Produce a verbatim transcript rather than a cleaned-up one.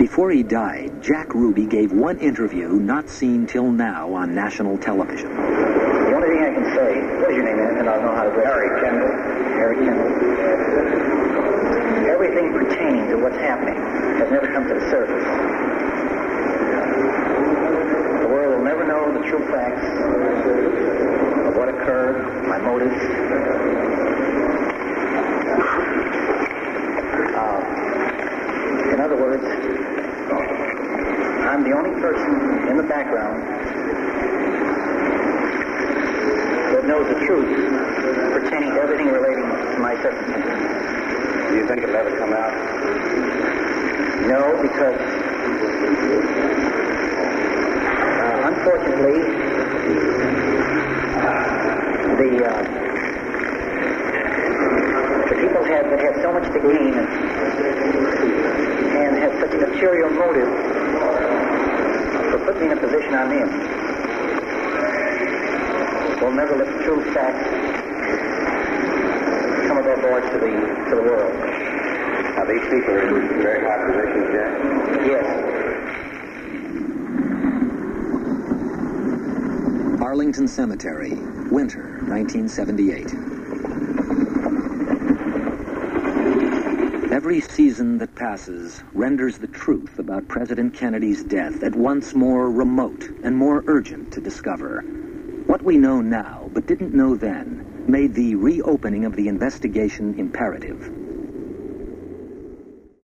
Before he died, Jack Ruby gave one interview not seen till now on national television. The only thing I can say, what is your name, and I'll know how to address Harry Kendall. Harry Kendall. Everything pertaining to what's happening has never come to the surface. The world will never know the true facts of what occurred, my motives. Uh, in other words, I'm the only person in the background that knows the truth pertaining to everything relating to my circumstances. Do you think it'll ever come out? No, because uh, unfortunately, the uh, the people have that have so much to gain and, and have such a material motive for putting me in a position I'm in will never let the true facts come above board to the to the world. Now, these people are in very high positions, Jack? Yes. Arlington Cemetery, winter, nineteen seventy-eight. Every season that passes renders the truth about President Kennedy's death at once more remote and more urgent to discover. What we know now, but didn't know then, made the reopening of the investigation imperative.